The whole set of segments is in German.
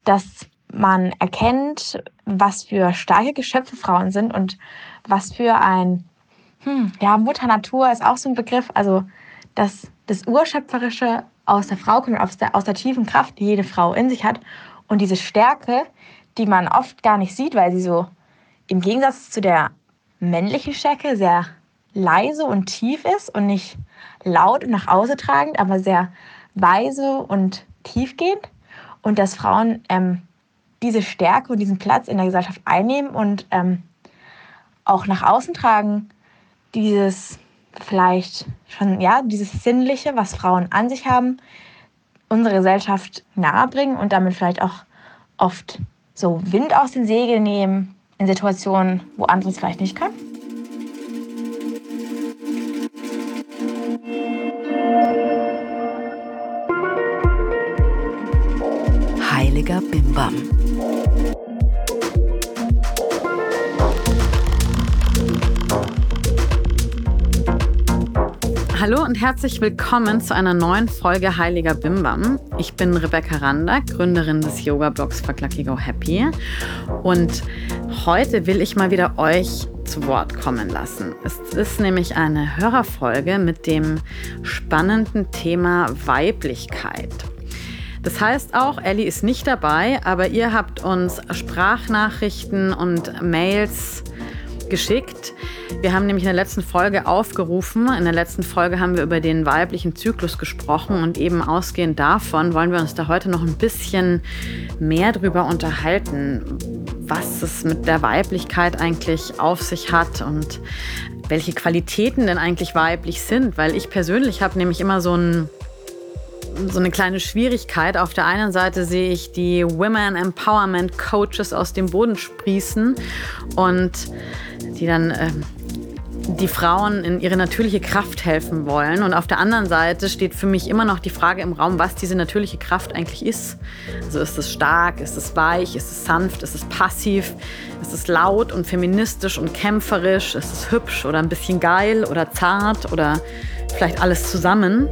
dass man erkennt, was für starke Geschöpfe Frauen sind und was für ein, Mutter Natur ist auch so ein Begriff, also dass das Urschöpferische aus der Frau kommt, aus der tiefen Kraft, die jede Frau in sich hat und diese Stärke, die man oft gar nicht sieht, weil sie so im Gegensatz zu der männlichen Stärke sehr leise und tief ist und nicht laut und nach außen tragend, aber sehr weise und tiefgehend. Und dass Frauen diese Stärke und diesen Platz in der Gesellschaft einnehmen und auch nach außen tragen, dieses vielleicht schon, dieses Sinnliche, was Frauen an sich haben, unsere Gesellschaft nahebringen und damit vielleicht auch oft so Wind aus den Segeln nehmen in Situationen, wo andere es vielleicht nicht können. Heiliger Bimbam. Hallo und herzlich willkommen zu einer neuen Folge Heiliger Bimbam. Ich bin Rebecca Rander, Gründerin des Yoga-Blogs Fuck Lucky Go Happy. Und heute will ich mal wieder euch zu Wort kommen lassen. Es ist nämlich eine Hörerfolge mit dem spannenden Thema Weiblichkeit. Das heißt auch, Ellie ist nicht dabei, aber ihr habt uns Sprachnachrichten und Mails geschickt. Wir haben nämlich in der letzten Folge aufgerufen. In der letzten Folge haben wir über den weiblichen Zyklus gesprochen und eben ausgehend davon wollen wir uns da heute noch ein bisschen mehr drüber unterhalten, was es mit der Weiblichkeit eigentlich auf sich hat und welche Qualitäten denn eigentlich weiblich sind. Weil ich persönlich habe nämlich immer so eine kleine Schwierigkeit. Auf der einen Seite sehe ich die Women Empowerment Coaches aus dem Boden sprießen und die dann die Frauen in ihre natürliche Kraft helfen wollen. Und auf der anderen Seite steht für mich immer noch die Frage im Raum, was diese natürliche Kraft eigentlich ist. Also ist es stark, ist es weich, ist es sanft, ist es passiv, ist es laut und feministisch und kämpferisch, ist es hübsch oder ein bisschen geil oder zart oder vielleicht alles zusammen.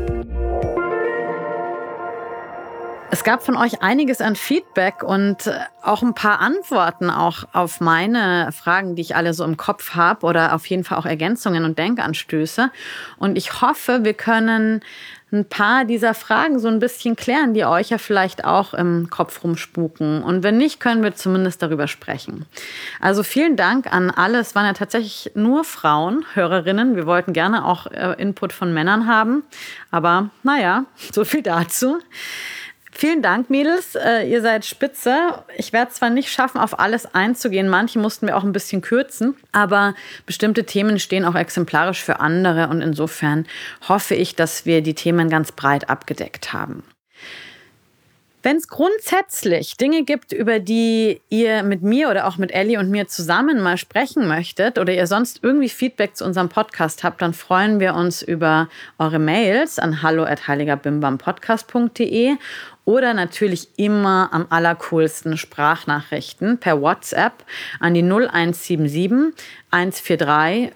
Es gab von euch einiges an Feedback und auch ein paar Antworten auch auf meine Fragen, die ich alle so im Kopf habe oder auf jeden Fall auch Ergänzungen und Denkanstöße. Und ich hoffe, wir können ein paar dieser Fragen so ein bisschen klären, die euch ja vielleicht auch im Kopf rumspuken. Und wenn nicht, können wir zumindest darüber sprechen. Also vielen Dank an alle. Es waren ja tatsächlich nur Frauen, Hörerinnen. Wir wollten gerne auch Input von Männern haben. Aber naja, so viel dazu. Vielen Dank, Mädels. Ihr seid spitze. Ich werde zwar nicht schaffen, auf alles einzugehen. Manche mussten wir auch ein bisschen kürzen. Aber bestimmte Themen stehen auch exemplarisch für andere. Und insofern hoffe ich, dass wir die Themen ganz breit abgedeckt haben. Wenn es grundsätzlich Dinge gibt, über die ihr mit mir oder auch mit Ellie und mir zusammen mal sprechen möchtet oder ihr sonst irgendwie Feedback zu unserem Podcast habt, dann freuen wir uns über eure Mails an hallo@heiligerbimbampodcast.de oder natürlich immer am allercoolsten Sprachnachrichten per WhatsApp an die 0177 143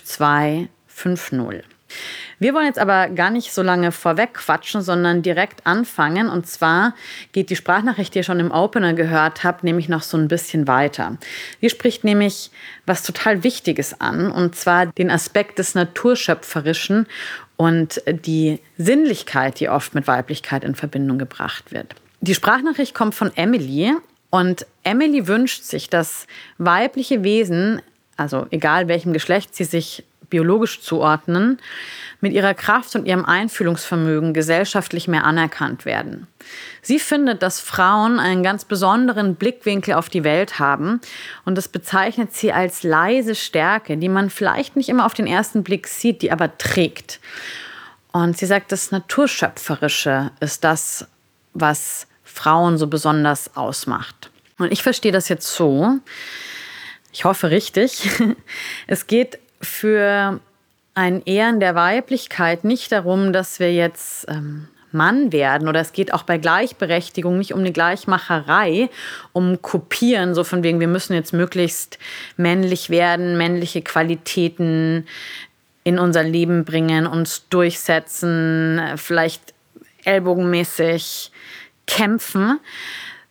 5250. Wir wollen jetzt aber gar nicht so lange vorweg quatschen, sondern direkt anfangen. Und zwar geht die Sprachnachricht, die ihr schon im Opener gehört habt, nämlich noch so ein bisschen weiter. Die spricht nämlich was total Wichtiges an, und zwar den Aspekt des Naturschöpferischen und die Sinnlichkeit, die oft mit Weiblichkeit in Verbindung gebracht wird. Die Sprachnachricht kommt von Emily und Emily wünscht sich, dass weibliche Wesen, also egal welchem Geschlecht sie sich biologisch zuordnen, mit ihrer Kraft und ihrem Einfühlungsvermögen gesellschaftlich mehr anerkannt werden. Sie findet, dass Frauen einen ganz besonderen Blickwinkel auf die Welt haben und das bezeichnet sie als leise Stärke, die man vielleicht nicht immer auf den ersten Blick sieht, die aber trägt. Und sie sagt, das Naturschöpferische ist das, was Frauen so besonders ausmacht. Und ich verstehe das jetzt so, ich hoffe richtig, es geht für ein Ehren der Weiblichkeit nicht darum, dass wir jetzt Mann werden, oder es geht auch bei Gleichberechtigung nicht um eine Gleichmacherei, um Kopieren, so von wegen, wir müssen jetzt möglichst männlich werden, männliche Qualitäten in unser Leben bringen, uns durchsetzen, vielleicht ellbogenmäßig kämpfen,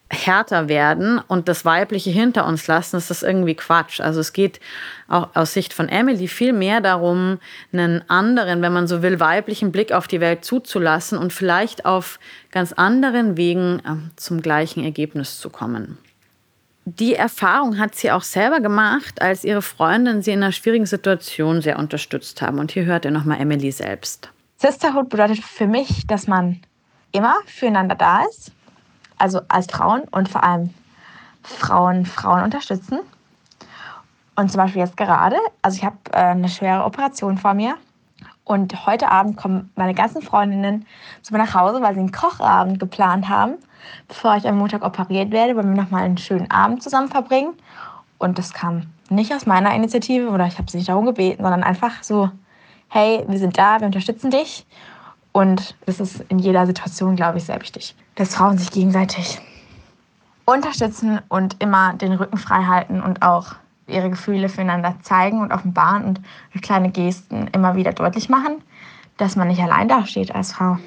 härter werden und das Weibliche hinter uns lassen, ist das irgendwie Quatsch. Also es geht auch aus Sicht von Emily viel mehr darum, einen anderen, wenn man so will, weiblichen Blick auf die Welt zuzulassen und vielleicht auf ganz anderen Wegen zum gleichen Ergebnis zu kommen. Die Erfahrung hat sie auch selber gemacht, als ihre Freundin sie in einer schwierigen Situation sehr unterstützt haben. Und hier hört ihr nochmal Emily selbst. Sisterhood bedeutet für mich, dass man immer füreinander da ist. Also als Frauen und vor allem Frauen unterstützen. Und zum Beispiel jetzt gerade, also ich habe eine schwere Operation vor mir. Und heute Abend kommen meine ganzen Freundinnen zu mir nach Hause, weil sie einen Kochabend geplant haben. Bevor ich am Montag operiert werde, wollen wir nochmal einen schönen Abend zusammen verbringen. Und das kam nicht aus meiner Initiative oder ich habe sie nicht darum gebeten, sondern einfach so, hey, wir sind da, wir unterstützen dich. Und das ist in jeder Situation, glaube ich, sehr wichtig, dass Frauen sich gegenseitig unterstützen und immer den Rücken frei halten und auch ihre Gefühle füreinander zeigen und offenbaren und durch kleine Gesten immer wieder deutlich machen, dass man nicht allein dasteht als Frau.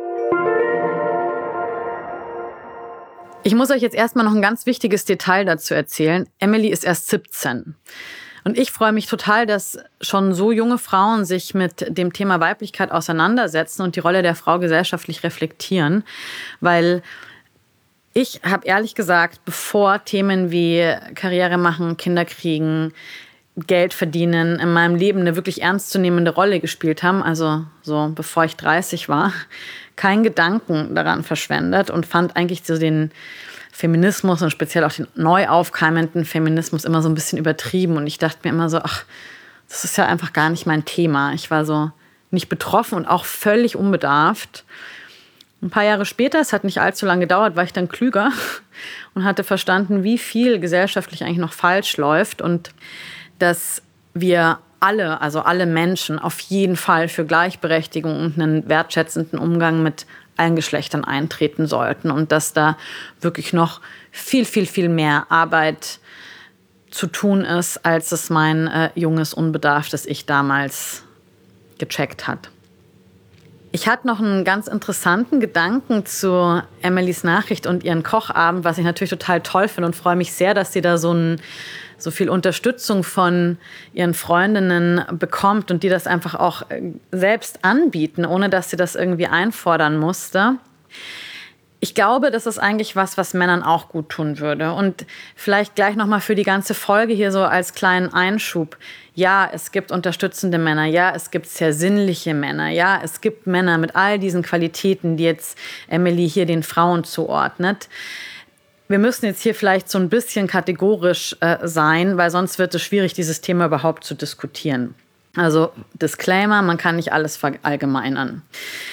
Ich muss euch jetzt erstmal noch ein ganz wichtiges Detail dazu erzählen. Emily ist erst 17. Und ich freue mich total, dass schon so junge Frauen sich mit dem Thema Weiblichkeit auseinandersetzen und die Rolle der Frau gesellschaftlich reflektieren. Weil ich habe ehrlich gesagt, bevor Themen wie Karriere machen, Kinder kriegen, Geld verdienen in meinem Leben eine wirklich ernstzunehmende Rolle gespielt haben, also so bevor ich 30 war, keinen Gedanken daran verschwendet und fand eigentlich so den Feminismus und speziell auch den neu aufkeimenden Feminismus immer so ein bisschen übertrieben. Und ich dachte mir immer so, ach, das ist ja einfach gar nicht mein Thema. Ich war so nicht betroffen und auch völlig unbedarft. Ein paar Jahre später, es hat nicht allzu lange gedauert, war ich dann klüger und hatte verstanden, wie viel gesellschaftlich eigentlich noch falsch läuft und dass wir alle, also alle Menschen, auf jeden Fall für Gleichberechtigung und einen wertschätzenden Umgang mit allen Geschlechtern eintreten sollten und dass da wirklich noch viel, viel, viel mehr Arbeit zu tun ist, als es mein junges, unbedarftes Ich damals gecheckt hat. Ich hatte noch einen ganz interessanten Gedanken zu Emilys Nachricht und ihren Kochabend, was ich natürlich total toll finde und freue mich sehr, dass sie da so viel Unterstützung von ihren Freundinnen bekommt und die das einfach auch selbst anbieten, ohne dass sie das irgendwie einfordern musste. Ich glaube, das ist eigentlich was Männern auch gut tun würde. Und vielleicht gleich nochmal für die ganze Folge hier so als kleinen Einschub. Ja, es gibt unterstützende Männer. Ja, es gibt sehr sinnliche Männer. Ja, es gibt Männer mit all diesen Qualitäten, die jetzt Emily hier den Frauen zuordnet. Wir müssen jetzt hier vielleicht so ein bisschen kategorisch sein, weil sonst wird es schwierig, dieses Thema überhaupt zu diskutieren. Also Disclaimer, man kann nicht alles verallgemeinern.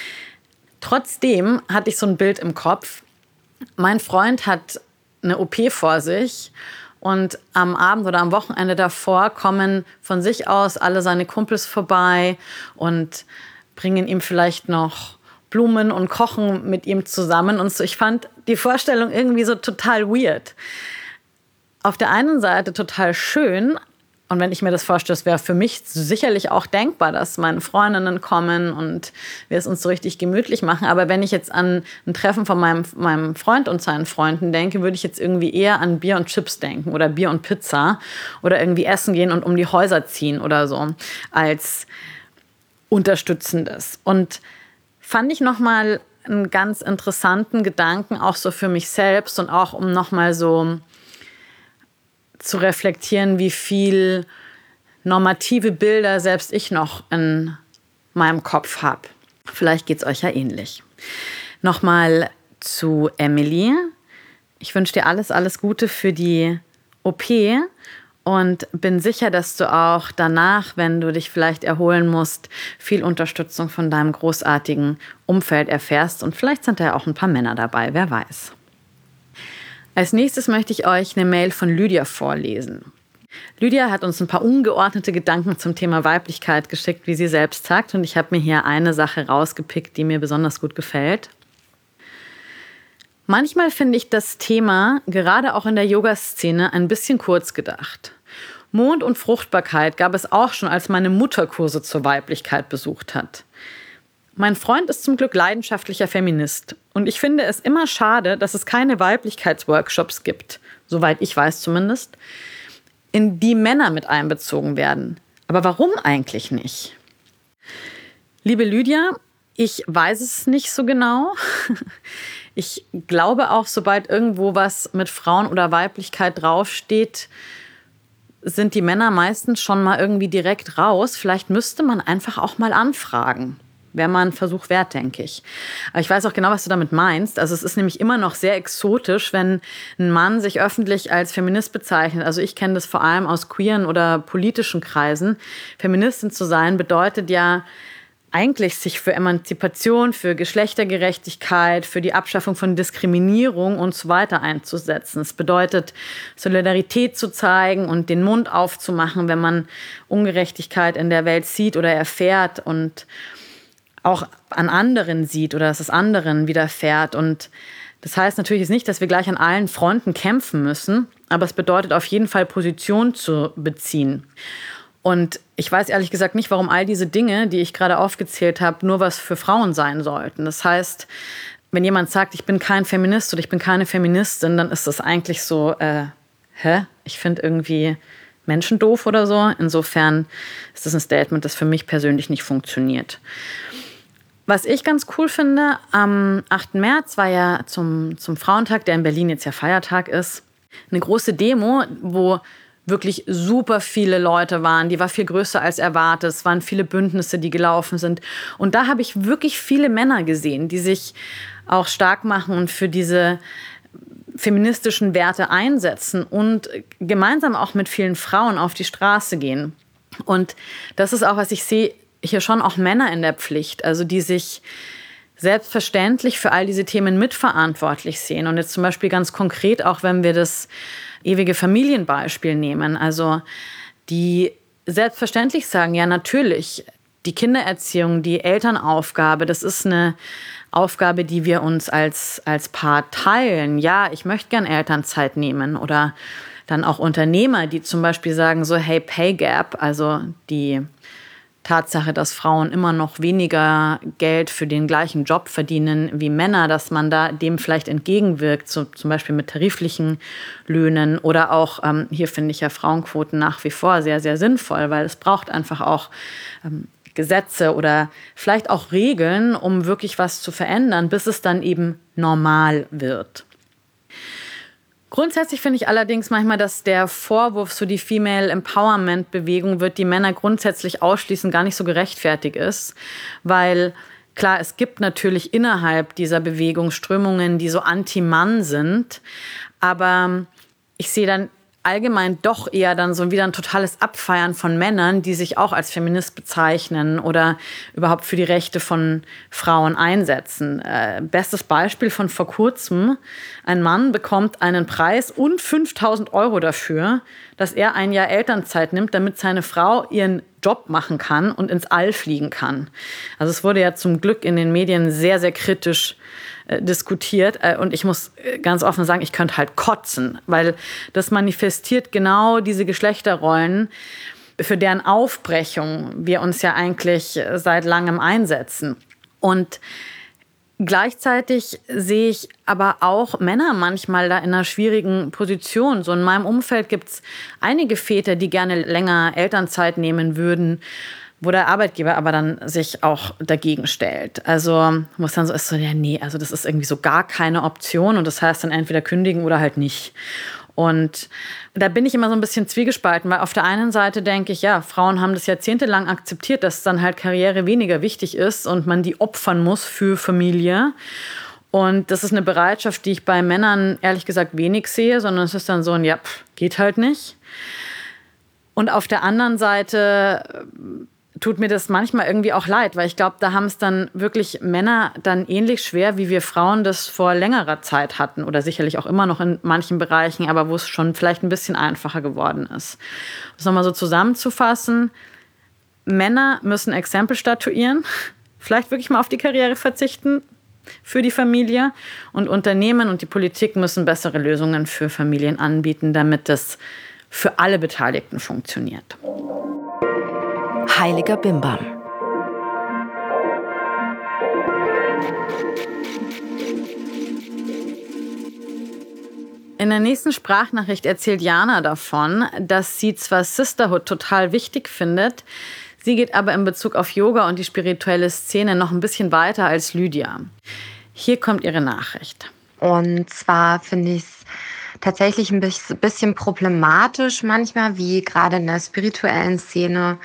Trotzdem hatte ich so ein Bild im Kopf. Mein Freund hat eine OP vor sich und am Abend oder am Wochenende davor kommen von sich aus alle seine Kumpels vorbei und bringen ihm vielleicht noch Blumen und kochen mit ihm zusammen und so. Ich fand die Vorstellung irgendwie so total weird. Auf der einen Seite total schön. Und wenn ich mir das vorstelle, das wäre für mich sicherlich auch denkbar, dass meine Freundinnen kommen und wir es uns so richtig gemütlich machen. Aber wenn ich jetzt an ein Treffen von meinem Freund und seinen Freunden denke, würde ich jetzt irgendwie eher an Bier und Chips denken oder Bier und Pizza oder irgendwie essen gehen und um die Häuser ziehen oder so als Unterstützendes. Und fand ich nochmal einen ganz interessanten Gedanken, auch so für mich selbst und auch um nochmal so zu reflektieren, wie viel normative Bilder selbst ich noch in meinem Kopf habe. Vielleicht geht es euch ja ähnlich. Nochmal zu Emily. Ich wünsche dir alles Gute für die OP und bin sicher, dass du auch danach, wenn du dich vielleicht erholen musst, viel Unterstützung von deinem großartigen Umfeld erfährst. Und vielleicht sind da ja auch ein paar Männer dabei, wer weiß. Als nächstes möchte ich euch eine Mail von Lydia vorlesen. Lydia hat uns ein paar ungeordnete Gedanken zum Thema Weiblichkeit geschickt, wie sie selbst sagt. Und ich habe mir hier eine Sache rausgepickt, die mir besonders gut gefällt. Manchmal finde ich das Thema, gerade auch in der Yoga-Szene, ein bisschen kurz gedacht. Mond und Fruchtbarkeit gab es auch schon, als meine Mutter Kurse zur Weiblichkeit besucht hat. Mein Freund ist zum Glück leidenschaftlicher Feminist. Und ich finde es immer schade, dass es keine Weiblichkeitsworkshops gibt, soweit ich weiß zumindest, in die Männer mit einbezogen werden. Aber warum eigentlich nicht? Liebe Lydia, ich weiß es nicht so genau. Ich glaube auch, sobald irgendwo was mit Frauen oder Weiblichkeit draufsteht, sind die Männer meistens schon mal irgendwie direkt raus. Vielleicht müsste man einfach auch mal anfragen. Wäre mal ein Versuch wert, denke ich. Aber ich weiß auch genau, was du damit meinst. Also es ist nämlich immer noch sehr exotisch, wenn ein Mann sich öffentlich als Feminist bezeichnet. Also ich kenne das vor allem aus queeren oder politischen Kreisen. Feministin zu sein bedeutet ja eigentlich sich für Emanzipation, für Geschlechtergerechtigkeit, für die Abschaffung von Diskriminierung und so weiter einzusetzen. Es bedeutet, Solidarität zu zeigen und den Mund aufzumachen, wenn man Ungerechtigkeit in der Welt sieht oder erfährt und auch an anderen sieht oder dass es anderen widerfährt. Und das heißt natürlich jetzt nicht, dass wir gleich an allen Fronten kämpfen müssen, aber es bedeutet auf jeden Fall, Position zu beziehen. Und ich weiß ehrlich gesagt nicht, warum all diese Dinge, die ich gerade aufgezählt habe, nur was für Frauen sein sollten. Das heißt, wenn jemand sagt, ich bin kein Feminist oder ich bin keine Feministin, dann ist das eigentlich so, ich finde irgendwie Menschen doof oder so. Insofern ist das ein Statement, das für mich persönlich nicht funktioniert. Was ich ganz cool finde, am 8. März war ja zum Frauentag, der in Berlin jetzt ja Feiertag ist, eine große Demo, wo wirklich super viele Leute waren. Die war viel größer als erwartet. Es waren viele Bündnisse, die gelaufen sind. Und da habe ich wirklich viele Männer gesehen, die sich auch stark machen und für diese feministischen Werte einsetzen und gemeinsam auch mit vielen Frauen auf die Straße gehen. Und das ist auch, was ich sehe, hier schon auch Männer in der Pflicht, also die sich selbstverständlich für all diese Themen mitverantwortlich sehen. Und jetzt zum Beispiel ganz konkret, auch wenn wir das ewige Familienbeispiel nehmen, also die selbstverständlich sagen, ja natürlich, die Kindererziehung, die Elternaufgabe, das ist eine Aufgabe, die wir uns als Paar teilen. Ja, ich möchte gern Elternzeit nehmen. Oder dann auch Unternehmer, die zum Beispiel sagen so, hey, Pay Gap, also die Tatsache, dass Frauen immer noch weniger Geld für den gleichen Job verdienen wie Männer, dass man da dem vielleicht entgegenwirkt, so zum Beispiel mit tariflichen Löhnen oder auch, hier finde ich ja Frauenquoten nach wie vor sehr, sehr sinnvoll, weil es braucht einfach auch Gesetze oder vielleicht auch Regeln, um wirklich was zu verändern, bis es dann eben normal wird. Grundsätzlich finde ich allerdings manchmal, dass der Vorwurf, so die Female Empowerment Bewegung wird die Männer grundsätzlich ausschließen, gar nicht so gerechtfertigt ist, weil klar, es gibt natürlich innerhalb dieser Bewegung Strömungen, die so anti-Mann sind, aber ich sehe dann allgemein doch eher dann so wieder ein totales Abfeiern von Männern, die sich auch als Feminist bezeichnen oder überhaupt für die Rechte von Frauen einsetzen. Bestes Beispiel von vor kurzem. Ein Mann bekommt einen Preis und 5.000 € dafür, dass er ein Jahr Elternzeit nimmt, damit seine Frau ihren Job machen kann und ins All fliegen kann. Also es wurde ja zum Glück in den Medien sehr, sehr kritisch diskutiert. Und ich muss ganz offen sagen, ich könnte halt kotzen, weil das manifestiert genau diese Geschlechterrollen, für deren Aufbrechung wir uns ja eigentlich seit langem einsetzen. Und gleichzeitig sehe ich aber auch Männer manchmal da in einer schwierigen Position. So in meinem Umfeld gibt es einige Väter, die gerne länger Elternzeit nehmen würden, wo der Arbeitgeber aber dann sich auch dagegen stellt. Also muss dann so ist so, ja nee, also das ist irgendwie so gar keine Option und das heißt dann entweder kündigen oder halt nicht. Und da bin ich immer so ein bisschen zwiegespalten, weil auf der einen Seite denke ich, ja, Frauen haben das jahrzehntelang akzeptiert, dass dann halt Karriere weniger wichtig ist und man die opfern muss für Familie. Und das ist eine Bereitschaft, die ich bei Männern ehrlich gesagt wenig sehe, sondern es ist dann so ein, ja, geht halt nicht. Und auf der anderen Seite tut mir das manchmal irgendwie auch leid, weil ich glaube, da haben es dann wirklich Männer dann ähnlich schwer, wie wir Frauen das vor längerer Zeit hatten oder sicherlich auch immer noch in manchen Bereichen, aber wo es schon vielleicht ein bisschen einfacher geworden ist. Um es nochmal so zusammenzufassen, Männer müssen Exempel statuieren, vielleicht wirklich mal auf die Karriere verzichten für die Familie und Unternehmen und die Politik müssen bessere Lösungen für Familien anbieten, damit das für alle Beteiligten funktioniert. Heiliger Bimbam. In der nächsten Sprachnachricht erzählt Jana davon, dass sie zwar Sisterhood total wichtig findet, sie geht aber in Bezug auf Yoga und die spirituelle Szene noch ein bisschen weiter als Lydia. Hier kommt ihre Nachricht. Und zwar finde ich es tatsächlich ein bisschen problematisch manchmal, wie gerade in der spirituellen Szene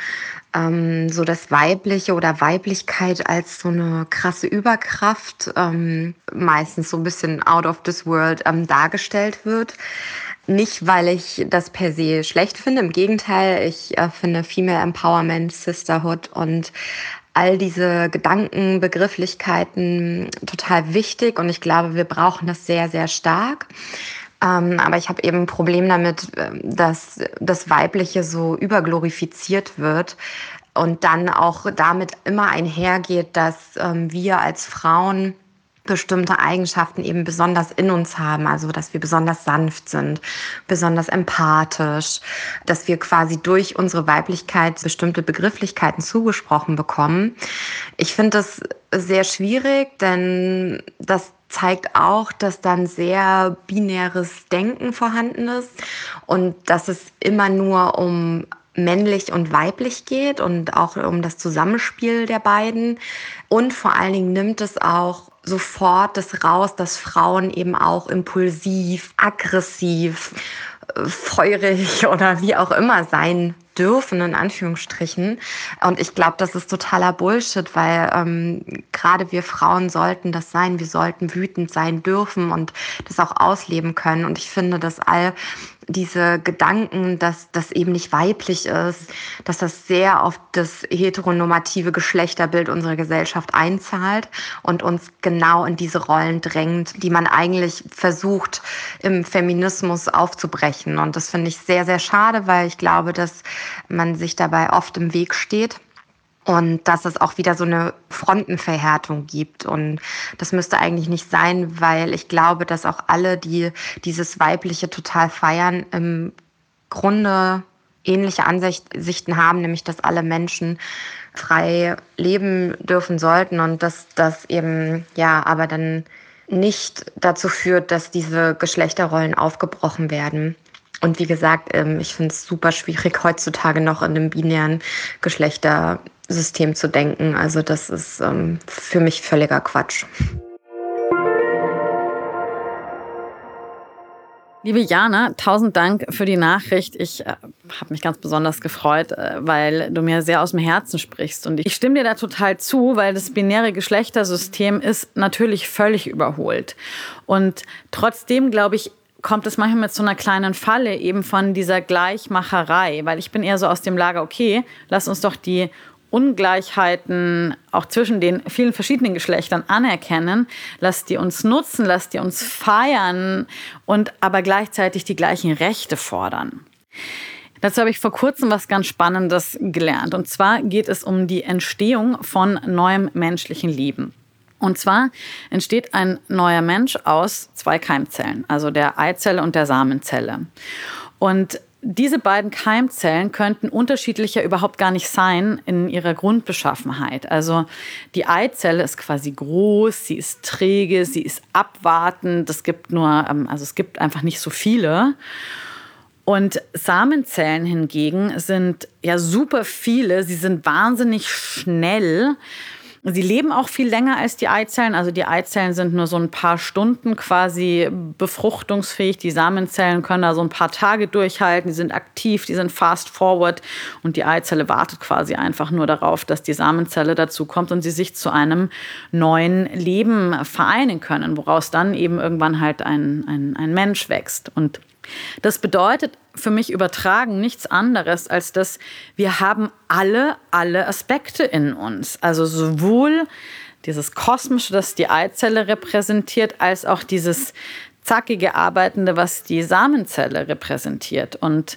so das Weibliche oder Weiblichkeit als so eine krasse Überkraft meistens so ein bisschen out of this world dargestellt wird. Nicht, weil ich das per se schlecht finde, im Gegenteil, ich finde Female Empowerment, Sisterhood und all diese Gedanken, Begrifflichkeiten total wichtig und ich glaube, wir brauchen das sehr, sehr stark. Aber ich habe eben ein Problem damit, dass das Weibliche so überglorifiziert wird und dann auch damit immer einhergeht, dass wir als Frauen bestimmte Eigenschaften eben besonders in uns haben, also dass wir besonders sanft sind, besonders empathisch, dass wir quasi durch unsere Weiblichkeit bestimmte Begrifflichkeiten zugesprochen bekommen. Ich finde das sehr schwierig, denn das zeigt auch, dass dann sehr binäres Denken vorhanden ist und dass es immer nur um männlich und weiblich geht und auch um das Zusammenspiel der beiden. Und vor allen Dingen nimmt es auch sofort das raus, dass Frauen eben auch impulsiv, aggressiv, feurig oder wie auch immer sein dürfen, in Anführungsstrichen. Und ich glaube, das ist totaler Bullshit, weil gerade wir Frauen sollten das sein. Wir sollten wütend sein dürfen und das auch ausleben können. Und ich finde, dass all diese Gedanken, dass das eben nicht weiblich ist, dass das sehr auf das heteronormative Geschlechterbild unserer Gesellschaft einzahlt und uns genau in diese Rollen drängt, die man eigentlich versucht, im Feminismus aufzubrechen. Und das finde ich sehr, sehr schade, weil ich glaube, dass man sich dabei oft im Weg steht. Und dass es auch wieder so eine Frontenverhärtung gibt. Und das müsste eigentlich nicht sein, weil ich glaube, dass auch alle, die dieses Weibliche total feiern, im Grunde ähnliche Ansichten haben, nämlich dass alle Menschen frei leben dürfen sollten und dass das eben, ja, aber dann nicht dazu führt, dass diese Geschlechterrollen aufgebrochen werden. Und wie gesagt, ich finde es super schwierig, heutzutage noch in einem binären Geschlechtersystem zu denken. Also das ist für mich völliger Quatsch. Liebe Jana, 1000 Dank für die Nachricht. Ich habe mich ganz besonders gefreut, weil du mir sehr aus dem Herzen sprichst. Und ich stimme dir da total zu, weil das binäre Geschlechtersystem ist natürlich völlig überholt. Und trotzdem, glaube ich, kommt es manchmal mit so einer kleinen Falle eben von dieser Gleichmacherei. Weil ich bin eher so aus dem Lager, okay, lass uns doch die Ungleichheiten auch zwischen den vielen verschiedenen Geschlechtern anerkennen, lass die uns nutzen, lass die uns feiern und aber gleichzeitig die gleichen Rechte fordern. Dazu habe ich vor kurzem was ganz Spannendes gelernt. Und zwar geht es um die Entstehung von neuem menschlichen Leben. Und zwar entsteht ein neuer Mensch aus 2 Keimzellen, also der Eizelle und der Samenzelle. Und diese beiden Keimzellen könnten unterschiedlicher überhaupt gar nicht sein in ihrer Grundbeschaffenheit. Also die Eizelle ist quasi groß, sie ist träge, sie ist abwartend. Es gibt einfach nicht so viele. Und Samenzellen hingegen sind ja super viele. Sie sind wahnsinnig schnell. Sie leben auch viel länger als die Eizellen. Also die Eizellen sind nur so ein paar Stunden quasi befruchtungsfähig. Die Samenzellen können da so ein paar Tage durchhalten. Die sind aktiv, die sind fast forward. Und die Eizelle wartet quasi einfach nur darauf, dass die Samenzelle dazukommt und sie sich zu einem neuen Leben vereinen können, woraus dann eben irgendwann halt ein Mensch wächst. Und das bedeutet für mich übertragen nichts anderes, als dass wir haben alle Aspekte in uns. Also sowohl dieses Kosmische, das die Eizelle repräsentiert, als auch dieses zackige Arbeitende, was die Samenzelle repräsentiert. Und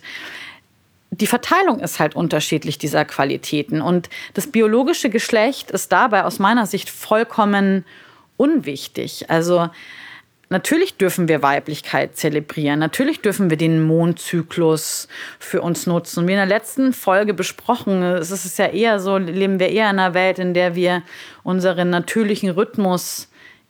die Verteilung ist halt unterschiedlich dieser Qualitäten. Und das biologische Geschlecht ist dabei aus meiner Sicht vollkommen unwichtig. Also natürlich dürfen wir Weiblichkeit zelebrieren. Natürlich dürfen wir den Mondzyklus für uns nutzen. Und wie in der letzten Folge besprochen, es ist ja eher so, leben wir eher in einer Welt, in der wir unseren natürlichen Rhythmus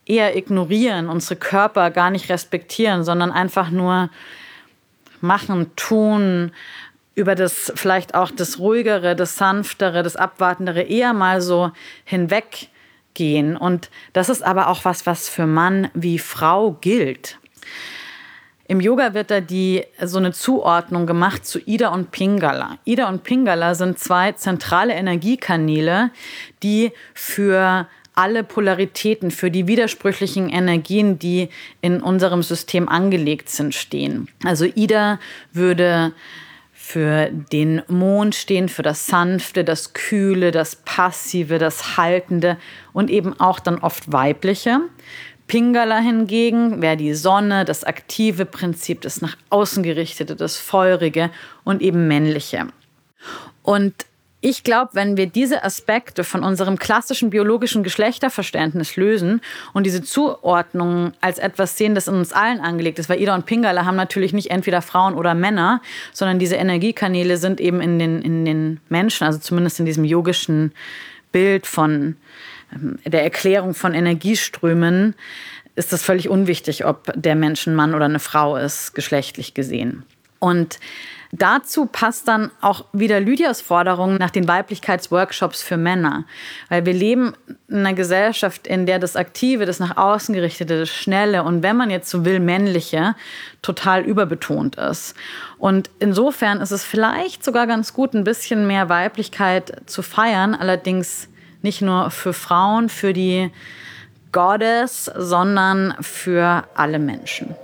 eher ignorieren, unsere Körper gar nicht respektieren, sondern einfach nur machen, tun, über das vielleicht auch das Ruhigere, das Sanftere, das Abwartendere eher mal so hinweggehen. Und das ist aber auch was für Mann wie Frau gilt. Im Yoga wird da so eine Zuordnung gemacht zu Ida und Pingala. Ida und Pingala sind 2 zentrale Energiekanäle, die für alle Polaritäten, für die widersprüchlichen Energien, die in unserem System angelegt sind, stehen. Also Ida würde für den Mond stehen, für das Sanfte, das Kühle, das Passive, das Haltende und eben auch dann oft Weibliche. Pingala hingegen wäre die Sonne, das aktive Prinzip, das nach außen gerichtete, das Feurige und eben Männliche. Und ich glaube, wenn wir diese Aspekte von unserem klassischen biologischen Geschlechterverständnis lösen und diese Zuordnung als etwas sehen, das in uns allen angelegt ist, weil Ida und Pingala haben natürlich nicht entweder Frauen oder Männer, sondern diese Energiekanäle sind eben in den Menschen, also zumindest in diesem yogischen Bild von der Erklärung von Energieströmen, ist das völlig unwichtig, ob der Mensch ein Mann oder eine Frau ist, geschlechtlich gesehen. Und dazu passt dann auch wieder Lydias Forderung nach den Weiblichkeitsworkshops für Männer. Weil wir leben in einer Gesellschaft, in der das Aktive, das nach außen gerichtete, das Schnelle und wenn man jetzt so will, Männliche, total überbetont ist. Und insofern ist es vielleicht sogar ganz gut, ein bisschen mehr Weiblichkeit zu feiern, allerdings nicht nur für Frauen, für die Goddess, sondern für alle Menschen.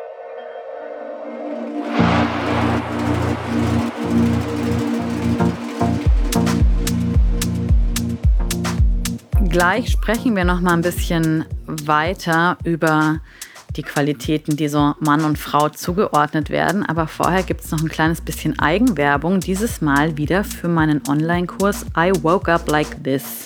Gleich sprechen wir noch mal ein bisschen weiter über die Qualitäten, die so Mann und Frau zugeordnet werden. Aber vorher gibt es noch ein kleines bisschen Eigenwerbung, dieses Mal wieder für meinen Online-Kurs I Woke Up Like This.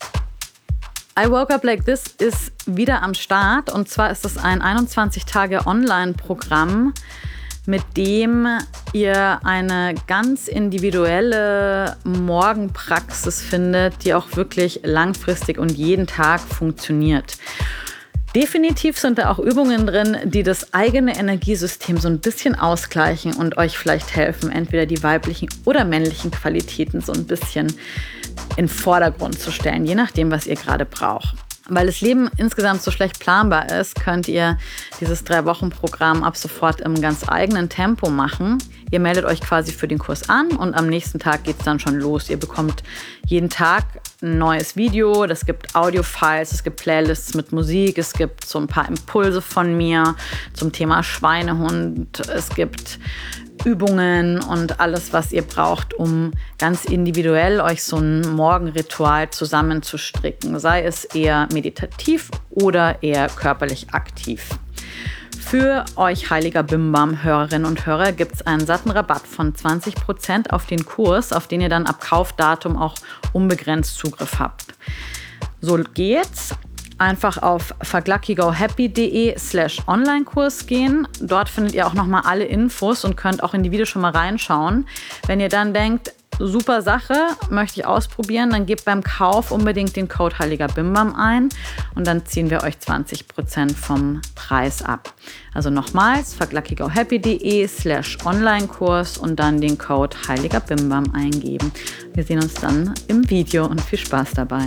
I Woke Up Like This ist wieder am Start und zwar ist es ein 21-Tage-Online-Programm, mit dem ihr eine ganz individuelle Morgenpraxis findet, die auch wirklich langfristig und jeden Tag funktioniert. Definitiv sind da auch Übungen drin, die das eigene Energiesystem so ein bisschen ausgleichen und euch vielleicht helfen, entweder die weiblichen oder männlichen Qualitäten so ein bisschen in den Vordergrund zu stellen, je nachdem, was ihr gerade braucht. Weil das Leben insgesamt so schlecht planbar ist, könnt ihr dieses 3-Wochen-Programm ab sofort im ganz eigenen Tempo machen. Ihr meldet euch quasi für den Kurs an und am nächsten Tag geht es dann schon los. Ihr bekommt jeden Tag ein neues Video, es gibt Audio-Files, es gibt Playlists mit Musik, es gibt so ein paar Impulse von mir zum Thema Schweinehund, es gibt Übungen und alles, was ihr braucht, um ganz individuell euch so ein Morgenritual zusammenzustricken, sei es eher meditativ oder eher körperlich aktiv. Für euch Heiliger Bimbam-Hörerinnen und Hörer gibt es einen satten Rabatt von 20% auf den Kurs, auf den ihr dann ab Kaufdatum auch unbegrenzt Zugriff habt. So geht's. Einfach auf verglackigohappy.de/Online-Kurs gehen. Dort findet ihr auch nochmal alle Infos und könnt auch in die Videos schon mal reinschauen. Wenn ihr dann denkt, super Sache, möchte ich ausprobieren, dann gebt beim Kauf unbedingt den Code Heiliger Bimbam ein und dann ziehen wir euch 20% vom Preis ab. Also nochmals verglackigohappy.de/Online-Kurs und dann den Code Heiliger Bimbam eingeben. Wir sehen uns dann im Video und viel Spaß dabei.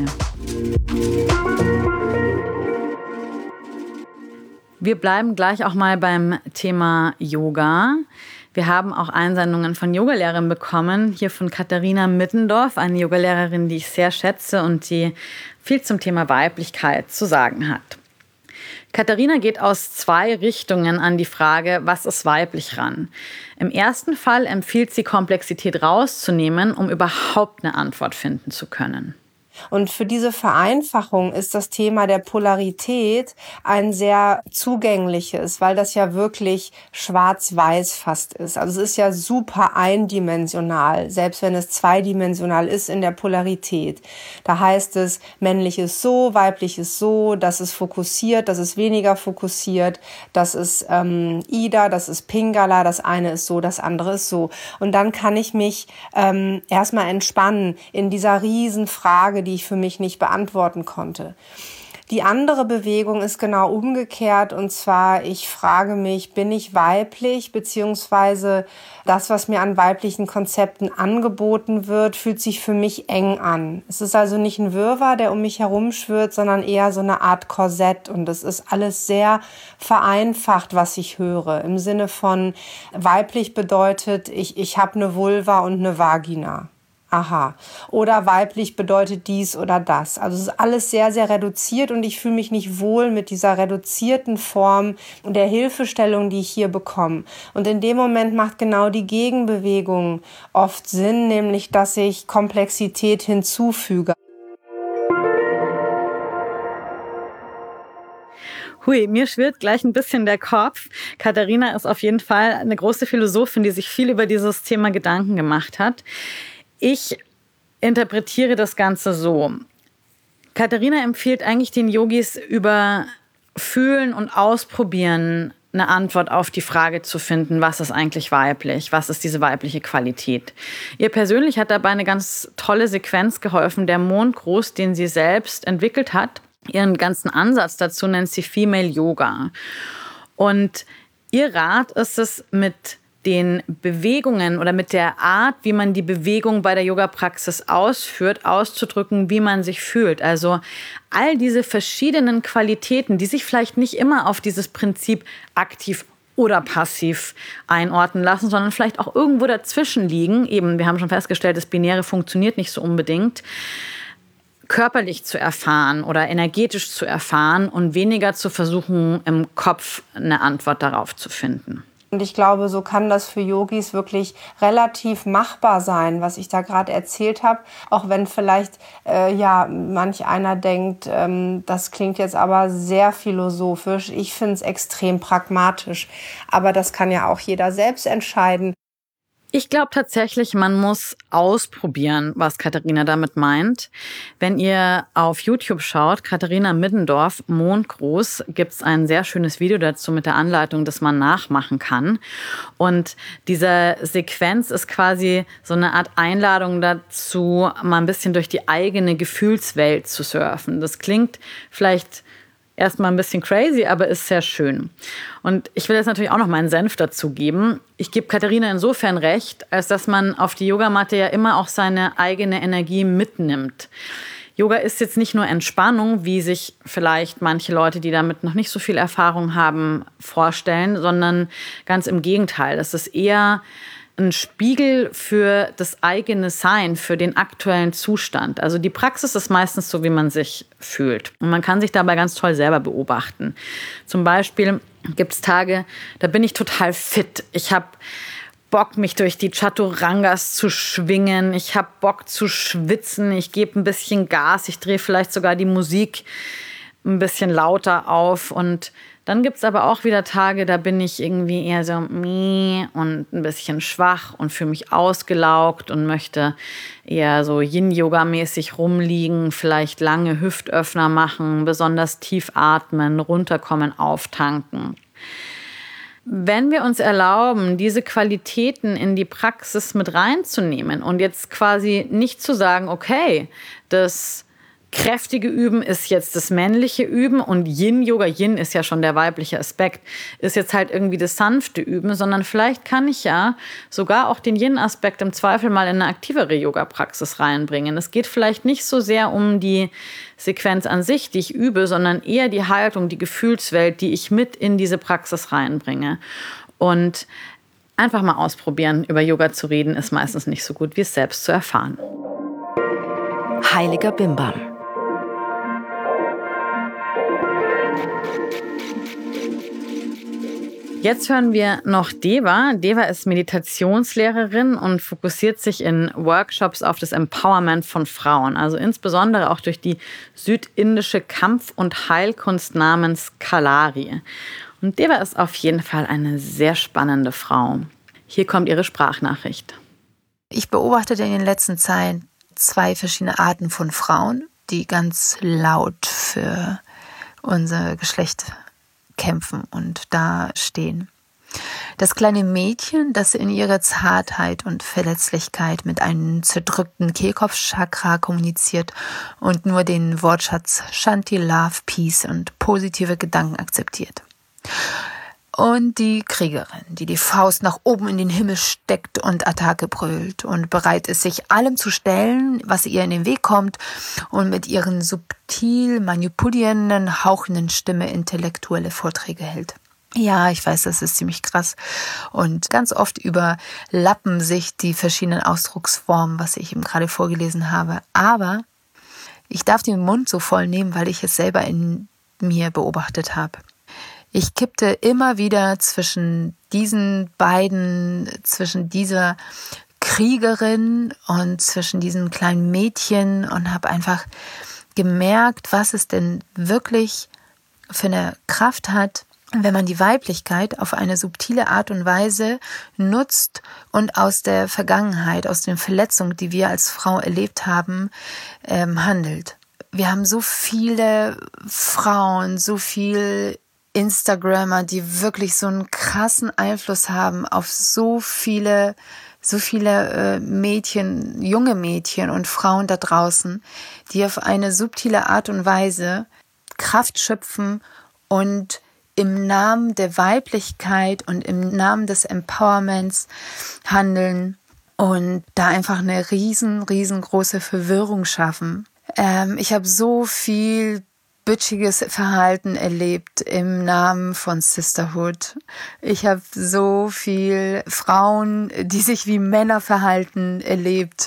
Wir bleiben gleich auch mal beim Thema Yoga. Wir haben auch Einsendungen von Yogalehrerinnen bekommen, hier von Katharina Mittendorf, eine Yogalehrerin, die ich sehr schätze und die viel zum Thema Weiblichkeit zu sagen hat. Katharina geht aus 2 Richtungen an die Frage, was ist weiblich ran. Im ersten Fall empfiehlt sie, Komplexität rauszunehmen, um überhaupt eine Antwort finden zu können. Und für diese Vereinfachung ist das Thema der Polarität ein sehr zugängliches, weil das ja wirklich schwarz-weiß fast ist. Also es ist ja super eindimensional, selbst wenn es zweidimensional ist in der Polarität. Da heißt es, männlich ist so, weiblich ist so, das ist fokussiert, das ist weniger fokussiert, das ist Ida, das ist Pingala, das eine ist so, das andere ist so. Und dann kann ich mich erstmal entspannen in dieser Riesenfrage, die ich für mich nicht beantworten konnte. Die andere Bewegung ist genau umgekehrt, und zwar, ich frage mich, bin ich weiblich, beziehungsweise das, was mir an weiblichen Konzepten angeboten wird, fühlt sich für mich eng an. Es ist also nicht ein Wirrwarr, der um mich herum schwirrt, sondern eher so eine Art Korsett, und es ist alles sehr vereinfacht, was ich höre. Im Sinne von weiblich bedeutet, ich habe eine Vulva und eine Vagina. Aha. Oder weiblich bedeutet dies oder das. Also es ist alles sehr, sehr reduziert, und ich fühle mich nicht wohl mit dieser reduzierten Form und der Hilfestellung, die ich hier bekomme. Und in dem Moment macht genau die Gegenbewegung oft Sinn, nämlich dass ich Komplexität hinzufüge. Hui, mir schwirrt gleich ein bisschen der Kopf. Katharina ist auf jeden Fall eine große Philosophin, die sich viel über dieses Thema Gedanken gemacht hat. Ich interpretiere das Ganze so. Katharina empfiehlt eigentlich den Yogis, über Fühlen und Ausprobieren eine Antwort auf die Frage zu finden, was ist eigentlich weiblich, was ist diese weibliche Qualität. Ihr persönlich hat dabei eine ganz tolle Sequenz geholfen, der Mondgruß, den sie selbst entwickelt hat. Ihren ganzen Ansatz dazu nennt sie Female Yoga. Und ihr Rat ist es, mit den Bewegungen oder mit der Art, wie man die Bewegung bei der Yoga-Praxis ausführt, auszudrücken, wie man sich fühlt. Also all diese verschiedenen Qualitäten, die sich vielleicht nicht immer auf dieses Prinzip aktiv oder passiv einordnen lassen, sondern vielleicht auch irgendwo dazwischen liegen. Eben, wir haben schon festgestellt, das Binäre funktioniert nicht so unbedingt. Körperlich zu erfahren oder energetisch zu erfahren und weniger zu versuchen, im Kopf eine Antwort darauf zu finden. Und ich glaube, so kann das für Yogis wirklich relativ machbar sein, was ich da gerade erzählt habe. Auch wenn vielleicht manch einer denkt, das klingt jetzt aber sehr philosophisch. Ich finde es extrem pragmatisch. Aber das kann ja auch jeder selbst entscheiden. Ich glaube tatsächlich, man muss ausprobieren, was Katharina damit meint. Wenn ihr auf YouTube schaut, Katharina Middendorf, Mondgruß, gibt's ein sehr schönes Video dazu mit der Anleitung, das man nachmachen kann. Und diese Sequenz ist quasi so eine Art Einladung dazu, mal ein bisschen durch die eigene Gefühlswelt zu surfen. Das klingt vielleicht erstmal ein bisschen crazy, aber ist sehr schön. Und ich will jetzt natürlich auch noch meinen Senf dazu geben. Ich gebe Katharina insofern recht, als dass man auf die Yogamatte ja immer auch seine eigene Energie mitnimmt. Yoga ist jetzt nicht nur Entspannung, wie sich vielleicht manche Leute, die damit noch nicht so viel Erfahrung haben, vorstellen, sondern ganz im Gegenteil. Es ist eher ein Spiegel für das eigene Sein, für den aktuellen Zustand. Also die Praxis ist meistens so, wie man sich fühlt. Und man kann sich dabei ganz toll selber beobachten. Zum Beispiel gibt es Tage, da bin ich total fit. Ich habe Bock, mich durch die Chaturangas zu schwingen. Ich habe Bock zu schwitzen. Ich gebe ein bisschen Gas. Ich drehe vielleicht sogar die Musik ein bisschen lauter auf. Und dann gibt es aber auch wieder Tage, da bin ich irgendwie eher so und ein bisschen schwach und fühle mich ausgelaugt und möchte eher so Yin-Yoga-mäßig rumliegen, vielleicht lange Hüftöffner machen, besonders tief atmen, runterkommen, auftanken. Wenn wir uns erlauben, diese Qualitäten in die Praxis mit reinzunehmen und jetzt quasi nicht zu sagen, okay, das kräftige Üben ist jetzt das männliche Üben und Yin-Yoga, Yin ist ja schon der weibliche Aspekt, ist jetzt halt irgendwie das sanfte Üben, sondern vielleicht kann ich ja sogar auch den Yin-Aspekt im Zweifel mal in eine aktivere Yoga-Praxis reinbringen. Es geht vielleicht nicht so sehr um die Sequenz an sich, die ich übe, sondern eher die Haltung, die Gefühlswelt, die ich mit in diese Praxis reinbringe. Und einfach mal ausprobieren, über Yoga zu reden, ist meistens nicht so gut, wie es selbst zu erfahren. Heiliger Bimbam. Jetzt hören wir noch Deva. Deva ist Meditationslehrerin und fokussiert sich in Workshops auf das Empowerment von Frauen. Also insbesondere auch durch die südindische Kampf- und Heilkunst namens Kalari. Und Deva ist auf jeden Fall eine sehr spannende Frau. Hier kommt ihre Sprachnachricht. Ich beobachtete in den letzten Zeiten 2 verschiedene Arten von Frauen, die ganz laut für unser Geschlecht kämpfen und da stehen. Das kleine Mädchen, das in ihrer Zartheit und Verletzlichkeit mit einem zerdrückten Kehlkopfchakra kommuniziert und nur den Wortschatz Shanti, Love, Peace und positive Gedanken akzeptiert. Und die Kriegerin, die die Faust nach oben in den Himmel steckt und Attacke brüllt und bereit ist, sich allem zu stellen, was ihr in den Weg kommt und mit ihren subtil manipulierenden, hauchenden Stimme intellektuelle Vorträge hält. Ja, ich weiß, das ist ziemlich krass. Und ganz oft überlappen sich die verschiedenen Ausdrucksformen, was ich eben gerade vorgelesen habe. Aber ich darf den Mund so voll nehmen, weil ich es selber in mir beobachtet habe. Ich kippte immer wieder zwischen diesen beiden, zwischen dieser Kriegerin und zwischen diesem kleinen Mädchen und habe einfach gemerkt, was es denn wirklich für eine Kraft hat, wenn man die Weiblichkeit auf eine subtile Art und Weise nutzt und aus der Vergangenheit, aus den Verletzungen, die wir als Frau erlebt haben, handelt. Wir haben so viele Frauen, so viel Instagrammer, die wirklich so einen krassen Einfluss haben auf so viele Mädchen, junge Mädchen und Frauen da draußen, die auf eine subtile Art und Weise Kraft schöpfen und im Namen der Weiblichkeit und im Namen des Empowerments handeln und da einfach eine riesengroße Verwirrung schaffen. Ich habe so viel bitchiges Verhalten erlebt im Namen von Sisterhood. Ich habe so viel Frauen, die sich wie Männer verhalten, erlebt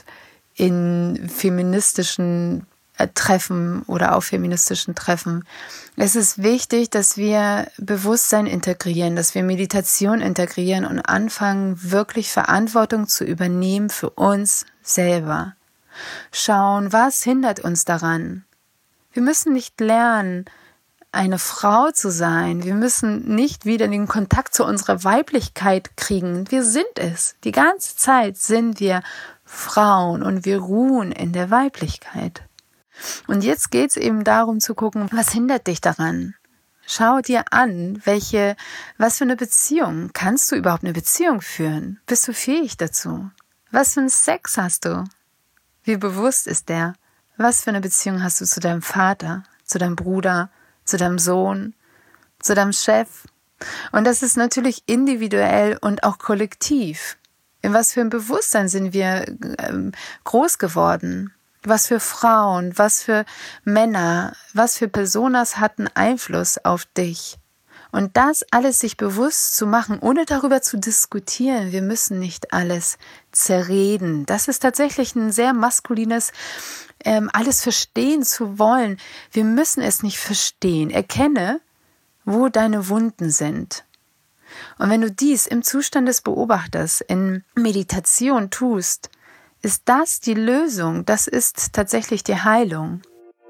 in feministischen Treffen oder auf feministischen Treffen. Es ist wichtig, dass wir Bewusstsein integrieren, dass wir Meditation integrieren und anfangen, wirklich Verantwortung zu übernehmen für uns selber. Schauen, was hindert uns daran? Wir müssen nicht lernen, eine Frau zu sein. Wir müssen nicht wieder den Kontakt zu unserer Weiblichkeit kriegen. Wir sind es. Die ganze Zeit sind wir Frauen und wir ruhen in der Weiblichkeit. Und jetzt geht es eben darum zu gucken, was hindert dich daran? Schau dir an, was für eine Beziehung. Kannst du überhaupt eine Beziehung führen? Bist du fähig dazu? Was für einen Sex hast du? Wie bewusst ist der? Was für eine Beziehung hast du zu deinem Vater, zu deinem Bruder, zu deinem Sohn, zu deinem Chef? Und das ist natürlich individuell und auch kollektiv. In was für ein Bewusstsein sind wir groß geworden? Was für Frauen, was für Männer, was für Personas hatten Einfluss auf dich? Und das alles sich bewusst zu machen, ohne darüber zu diskutieren. Wir müssen nicht alles zerreden. Das ist tatsächlich ein sehr maskulines, alles verstehen zu wollen. Wir müssen es nicht verstehen. Erkenne, wo deine Wunden sind. Und wenn du dies im Zustand des Beobachters, in Meditation tust, ist das die Lösung. Das ist tatsächlich die Heilung.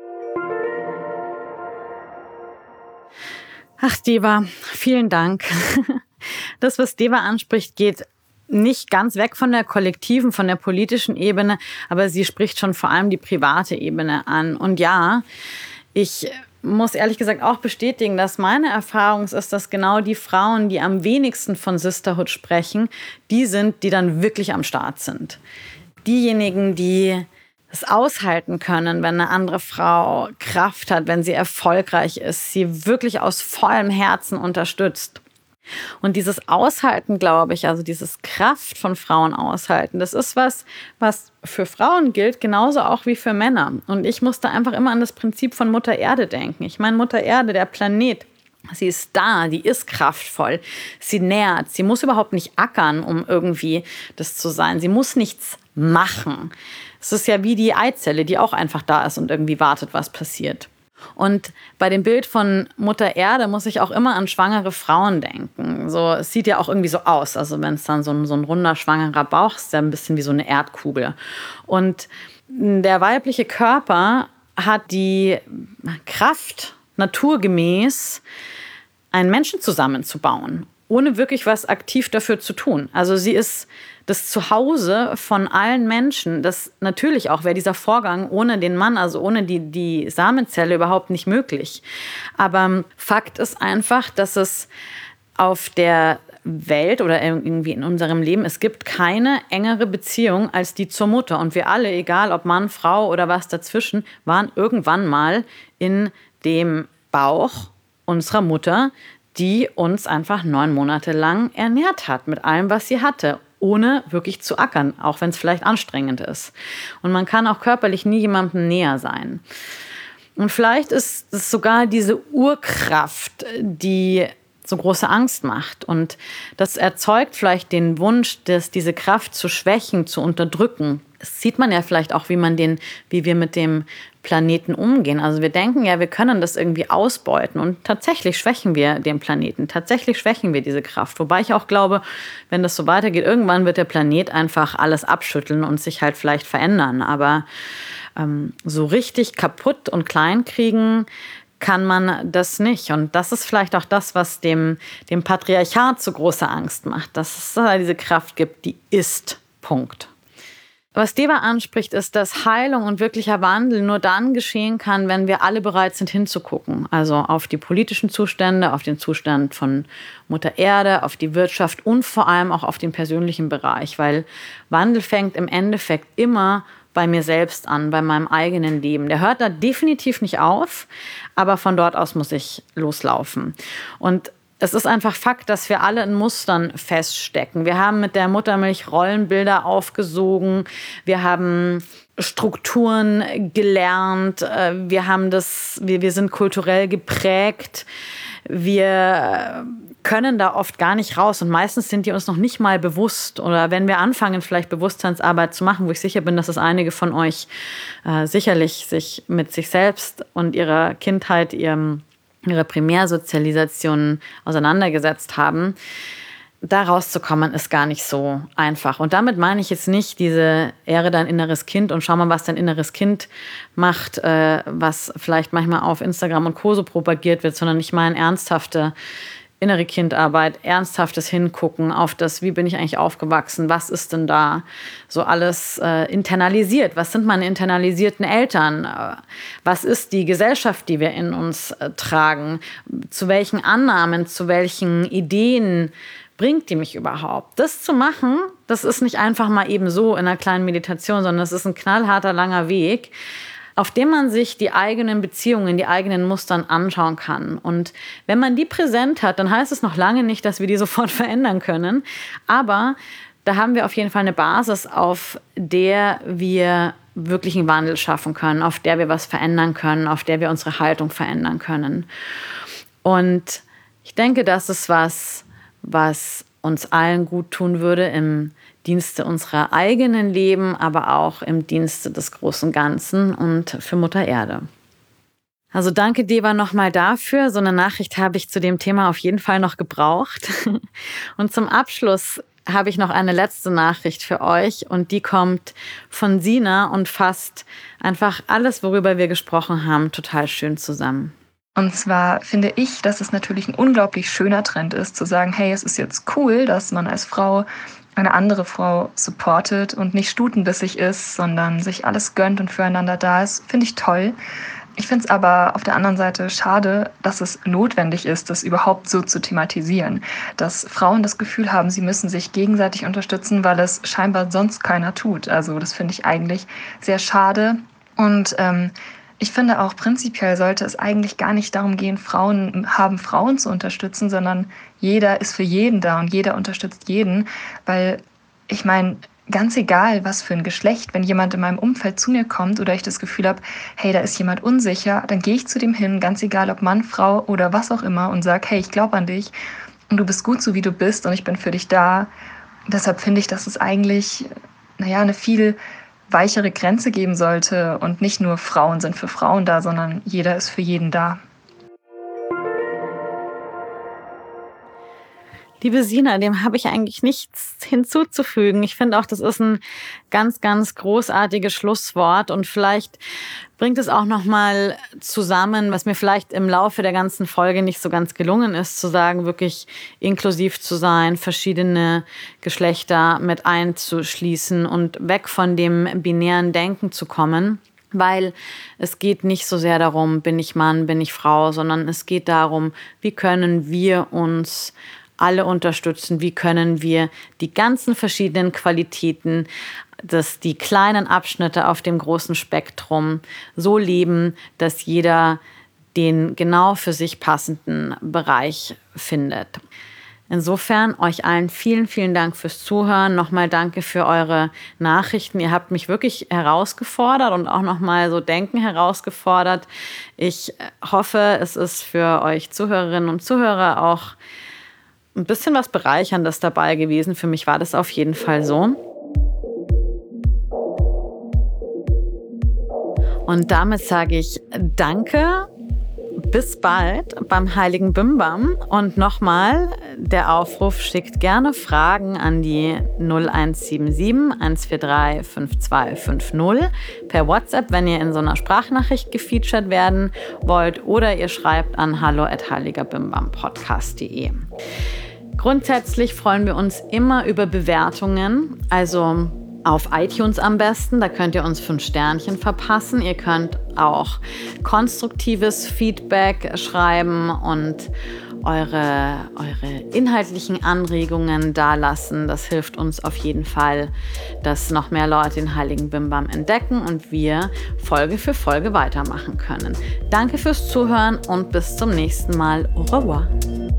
Ach, Deva, vielen Dank. Das, was Deva anspricht, geht nicht ganz weg von der kollektiven, von der politischen Ebene, aber sie spricht schon vor allem die private Ebene an. Und ja, ich muss ehrlich gesagt auch bestätigen, dass meine Erfahrung ist, dass genau die Frauen, die am wenigsten von Sisterhood sprechen, die sind, die dann wirklich am Start sind. Diejenigen, die es aushalten können, wenn eine andere Frau Kraft hat, wenn sie erfolgreich ist, sie wirklich aus vollem Herzen unterstützt. Und dieses Aushalten, glaube ich, also dieses Kraft von Frauen aushalten, das ist was für Frauen gilt, genauso auch wie für Männer. Und ich musste einfach immer an das Prinzip von Mutter Erde denken. Ich meine, Mutter Erde, der Planet, sie ist da, die ist kraftvoll, sie nährt, sie muss überhaupt nicht ackern, um irgendwie das zu sein. Sie muss nichts machen. Es ist ja wie die Eizelle, die auch einfach da ist und irgendwie wartet, was passiert. Und bei dem Bild von Mutter Erde muss ich auch immer an schwangere Frauen denken. So, es sieht ja auch irgendwie so aus. Also wenn es dann so ein runder, schwangerer Bauch ist, ja ein bisschen wie so eine Erdkugel. Und der weibliche Körper hat die Kraft, naturgemäß einen Menschen zusammenzubauen, ohne wirklich was aktiv dafür zu tun. Also sie ist das Zuhause von allen Menschen. Das natürlich auch wäre dieser Vorgang ohne den Mann, also ohne die Samenzelle überhaupt nicht möglich. Aber Fakt ist einfach, dass es auf der Welt oder irgendwie in unserem Leben, es gibt keine engere Beziehung als die zur Mutter. Und wir alle, egal ob Mann, Frau oder was dazwischen, waren irgendwann mal in dem Bauch unserer Mutter, die uns einfach 9 Monate lang ernährt hat mit allem, was sie hatte, ohne wirklich zu ackern, auch wenn es vielleicht anstrengend ist. Und man kann auch körperlich nie jemandem näher sein. Und vielleicht ist es sogar diese Urkraft, die so große Angst macht. Und das erzeugt vielleicht den Wunsch, diese Kraft zu schwächen, zu unterdrücken. Das sieht man ja vielleicht auch, wie wir mit dem Planeten umgehen. Also wir denken ja, wir können das irgendwie ausbeuten. Und tatsächlich schwächen wir den Planeten. Tatsächlich schwächen wir diese Kraft. Wobei ich auch glaube, wenn das so weitergeht, irgendwann wird der Planet einfach alles abschütteln und sich halt vielleicht verändern. Aber so richtig kaputt und klein kriegen kann man das nicht. Und das ist vielleicht auch das, was dem Patriarchat so große Angst macht, dass es da diese Kraft gibt, die ist. Punkt. Was Deva anspricht, ist, dass Heilung und wirklicher Wandel nur dann geschehen kann, wenn wir alle bereit sind hinzugucken. Also auf die politischen Zustände, auf den Zustand von Mutter Erde, auf die Wirtschaft und vor allem auch auf den persönlichen Bereich. Weil Wandel fängt im Endeffekt immer bei mir selbst an, bei meinem eigenen Leben. Der hört da definitiv nicht auf, aber von dort aus muss ich loslaufen. Und es ist einfach Fakt, dass wir alle in Mustern feststecken. Wir haben mit der Muttermilch Rollenbilder aufgesogen. Wir haben Strukturen gelernt. Wir sind kulturell geprägt. Wir können da oft gar nicht raus und meistens sind die uns noch nicht mal bewusst. Oder wenn wir anfangen, vielleicht Bewusstseinsarbeit zu machen, wo ich sicher bin, dass es einige von euch sicherlich sich mit sich selbst und ihrer Kindheit, ihre Primärsozialisation auseinandergesetzt haben, da rauszukommen, ist gar nicht so einfach. Und damit meine ich jetzt nicht diese Ehre dein inneres Kind und schau mal, was dein inneres Kind macht, was vielleicht manchmal auf Instagram und Co. so propagiert wird, sondern ich meine ernsthafte innere Kindarbeit, ernsthaftes Hingucken auf das, wie bin ich eigentlich aufgewachsen, was ist denn da so alles internalisiert, was sind meine internalisierten Eltern, was ist die Gesellschaft, die wir in uns tragen, zu welchen Annahmen, zu welchen Ideen bringt die mich überhaupt? Das zu machen, das ist nicht einfach mal eben so in einer kleinen Meditation, sondern es ist ein knallharter, langer Weg, auf dem man sich die eigenen Beziehungen, die eigenen Mustern anschauen kann. Und wenn man die präsent hat, dann heißt es noch lange nicht, dass wir die sofort verändern können. Aber da haben wir auf jeden Fall eine Basis, auf der wir wirklichen Wandel schaffen können, auf der wir was verändern können, auf der wir unsere Haltung verändern können. Und ich denke, das ist was uns allen gut tun würde im Dienste unserer eigenen Leben, aber auch im Dienste des großen Ganzen und für Mutter Erde. Also danke Deva nochmal dafür. So eine Nachricht habe ich zu dem Thema auf jeden Fall noch gebraucht. Und zum Abschluss habe ich noch eine letzte Nachricht für euch und die kommt von Sina und fasst einfach alles, worüber wir gesprochen haben, total schön zusammen. Und zwar finde ich, dass es natürlich ein unglaublich schöner Trend ist, zu sagen, hey, es ist jetzt cool, dass man als Frau eine andere Frau supportet und nicht stutenbissig ist, sondern sich alles gönnt und füreinander da ist. Finde ich toll. Ich finde es aber auf der anderen Seite schade, dass es notwendig ist, das überhaupt so zu thematisieren. Dass Frauen das Gefühl haben, sie müssen sich gegenseitig unterstützen, weil es scheinbar sonst keiner tut. Also das finde ich eigentlich sehr schade. Und ich finde auch prinzipiell sollte es eigentlich gar nicht darum gehen, Frauen zu unterstützen, sondern jeder ist für jeden da und jeder unterstützt jeden. Weil ich meine, ganz egal, was für ein Geschlecht, wenn jemand in meinem Umfeld zu mir kommt oder ich das Gefühl habe, hey, da ist jemand unsicher, dann gehe ich zu dem hin, ganz egal ob Mann, Frau oder was auch immer und sage, hey, ich glaube an dich und du bist gut so, wie du bist und ich bin für dich da. Deshalb finde ich, dass es eigentlich, eine viel weichere Grenze geben sollte und nicht nur Frauen sind für Frauen da, sondern jeder ist für jeden da. Liebe Sina, dem habe ich eigentlich nichts hinzuzufügen. Ich finde auch, das ist ein ganz, ganz großartiges Schlusswort und vielleicht bringt es auch nochmal zusammen, was mir vielleicht im Laufe der ganzen Folge nicht so ganz gelungen ist, zu sagen, wirklich inklusiv zu sein, verschiedene Geschlechter mit einzuschließen und weg von dem binären Denken zu kommen. Weil es geht nicht so sehr darum, bin ich Mann, bin ich Frau, sondern es geht darum, wie können wir uns alle unterstützen? Wie können wir die ganzen verschiedenen Qualitäten, die kleinen Abschnitte auf dem großen Spektrum so leben, dass jeder den genau für sich passenden Bereich findet. Insofern euch allen vielen, vielen Dank fürs Zuhören. Nochmal danke für eure Nachrichten. Ihr habt mich wirklich herausgefordert und auch nochmal so Denken herausgefordert. Ich hoffe, es ist für euch Zuhörerinnen und Zuhörer auch ein bisschen was Bereicherndes dabei gewesen. Für mich war das auf jeden Fall so. Und damit sage ich Danke. Bis bald beim Heiligen Bimbam. Und nochmal, der Aufruf, schickt gerne Fragen an die 0177 143 5250 per WhatsApp, wenn ihr in so einer Sprachnachricht gefeatured werden wollt, oder ihr schreibt an hallo@heiligerbimbampodcast.de. Grundsätzlich freuen wir uns immer über Bewertungen, also auf iTunes am besten, da könnt ihr uns 5 Sternchen verpassen. Ihr könnt auch konstruktives Feedback schreiben und eure inhaltlichen Anregungen dalassen. Das hilft uns auf jeden Fall, dass noch mehr Leute den Heiligen Bimbam entdecken und wir Folge für Folge weitermachen können. Danke fürs Zuhören und bis zum nächsten Mal. Au revoir.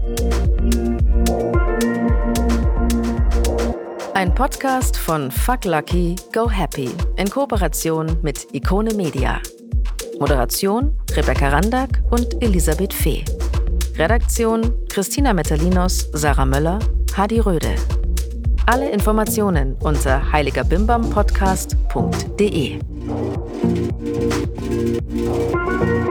Ein Podcast von Fuck Lucky, Go Happy in Kooperation mit Ikone Media. Moderation Rebecca Randack und Elisabeth Fee. Redaktion Christina Metalinos, Sarah Möller, Hadi Röde. Alle Informationen unter heiligerbimbampodcast.de.